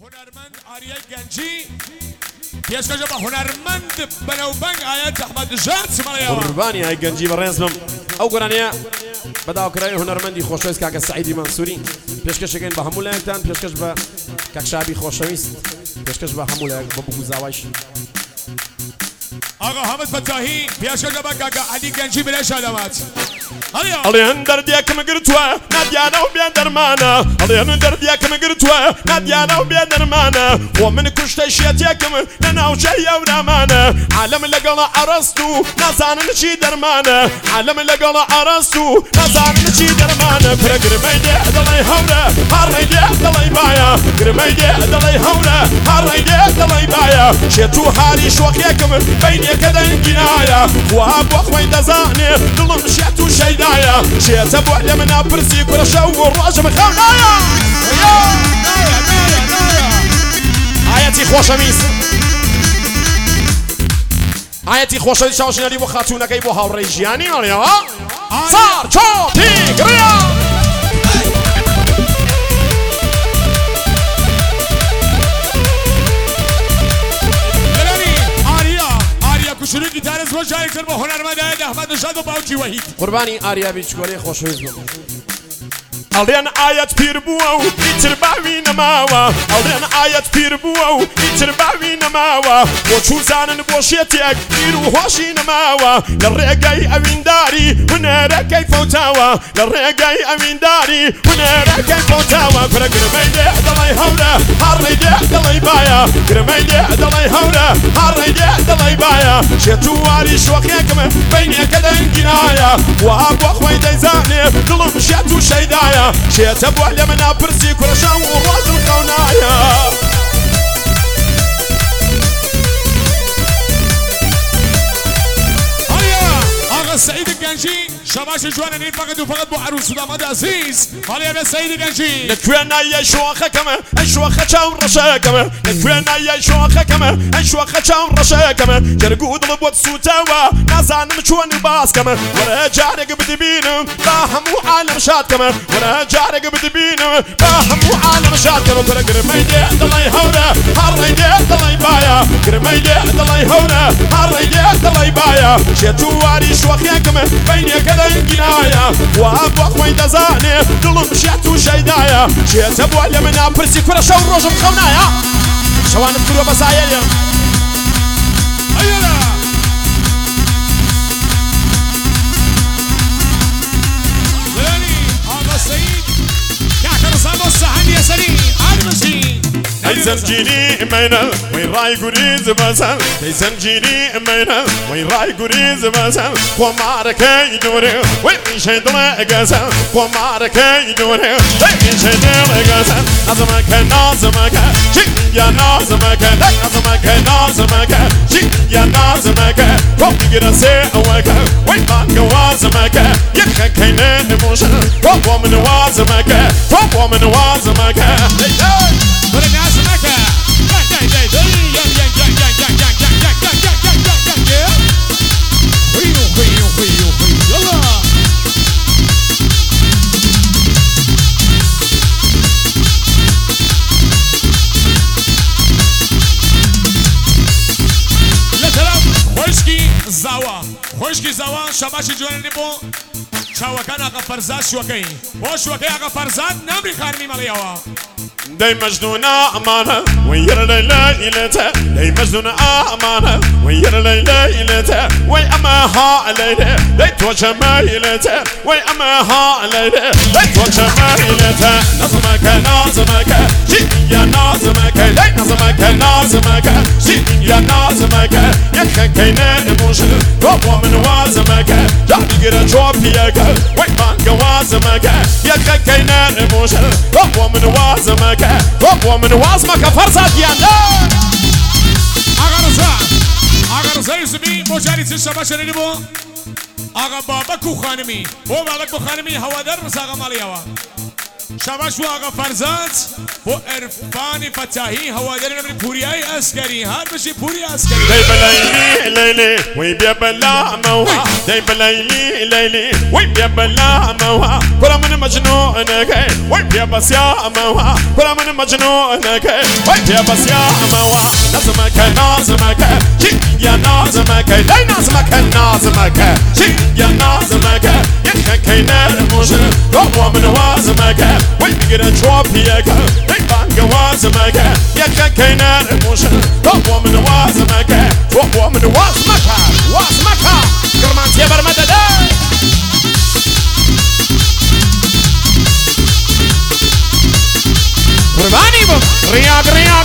هنرمند آریای گنجی پیشکش با هنرمند بنوبنگ آیت احمد جان سمالیه قربانی های گنجی و رنزمم او گرانیه بداو کرای هنرمندی خوشویست که سعیدی منصوری پیشکش کن با همون لایکتان پیشکش با که شابی خوشویست پیشکش با همون لایک با بگو زاویش آقا حامد فتاحی پیشکش با که علی گنجی بلش آدمات عليهن درديك مقرتوا ناديانا وبيان درمانا عليهن درديك مقرتوا ناديانا وبيان درمانا ومن كشت شيتيكم لنا وشيا ونامانا عالم لقلا عرستو ناسان نشي درمانا عالم لقلا عرستو ناسان نشي درمانا قرميدي دلي هورا هاريدي دلي بايا قرميدي دلي هورا هاريدي دلي بايا شيتو هاري شوخيكم بيني كذا جنايا وابو اخوي دزاني دلم شيتو شيدا شيت ابو علي من ابرسي كل شو الراجم خونايا آياتي خوشميس آياتي خوشميس شاوشنالي بو خاتونا كي بو هاوري جياني ماليا صار شو تيغريا شروع گیتار زو جای کر با هنرمند احمد نژاد و باوکی وحید قربانی آریا بیچکولی خوشویز بو علينا آيات بير بوو يترباوي نماوا علينا آيات بير بوو يترباوي نماوا وشو زانن بوشيتك يرو هوشي نماوا للرقاي أمين داري ونرقاي فوتاوا للرقاي أمين داري ونرقاي فوتاوا كرا قرميدي دلي هورا هاريدي دلي بايا قرميدي دلي هورا هاريدي دلي بايا شيتو واري شوخيكم بيني كذا جنايا وابو اخوي ديزاني دلم شيتو شيدايا شيت ابو علي من ابرسي كل شو وراس الخونايا هيا اغا سعيد الجنجي شباش جوانا نين فقط وفقط بو عروس وداماد عزيز هيا بس سعيد الجنجي نكوينا يا شوخه كما شوخه شاو رشا كما نكوينا يا شوخه كما شوخه شاو رشا كما جرقود لبوت سوتاوا نازان مشون باس كما ورا جارك بدبين فاهموا عالم شات كما ورا جارك بدبين فاهموا عالم شات كما قرميدي دلي هورا هاريدي دلي بايا قرميدي دلي هورا هاريدي دلي بايا شيتو واري شوخيكم بيني كذا جنايا وابو اخوي دزاني دلم شيتو شيدايا شيت ابو علي من ابرسي كل شو الرجم خونايا شوان بكرو بسايا هيا زنجيني امينا وين راي قريز بسال زنجيني امينا وين راي قريز بسال ومارك يدوري وين شيدنا غسال ومارك يدوري وين شيدنا غسال نظمك يا نظمك نظمك يا نظمك روح يرسي اوك وين بان وازمك يخكينا موشن روح من وازمك روح من وازمك But it has to make it. خوشکی زوا شباش جوانی بو شاوکان آقا فرزاد شوکی با شوکی آقا فرزاد نمری خارمی ملیاوا داي مجنون أمانة وير ليلته داي مجنون أمانة وير ليلته وي أماها ليلته داي توجه ميلته وي أماها ليلته داي توجه ميلته نظمك يا نظمك داي نظمك يا نظمك يخكينا موشن روح من وازمك جابي قرا جوابيك وي بانك وازمك يخكينا موشن روح من وازمك روح من وازمك فرزاد يانا آقا رزا یوسفی مجاریس شبا شنیدی بو آقا بابا کو خانمی بو بالک بو خانمی هوادار رزا آقا مالیاوا شاباش واقع فرزات بو عرفان فتاحی هواداری نمری پوریای اسکری هر بشی پوری اسکری دی بلیلی لیلی وی بیا بلا موها دی بلیلی لیلی وی بیا بلا موها کلا من مجنونك وی بیا بس یا موها کلا من مجنونك وی بیا بس یا موها نازمك نازمك شي يا نازمك دی نازمك نازمك شي يا نازمك يخكين الموجن روح من وازمك وي بقرا شوابيك بانك وازمك يخكين الموجن روح من وازمك روح من وازمك وازمك كرمان سيبر مدد قرباني بو رياض رياض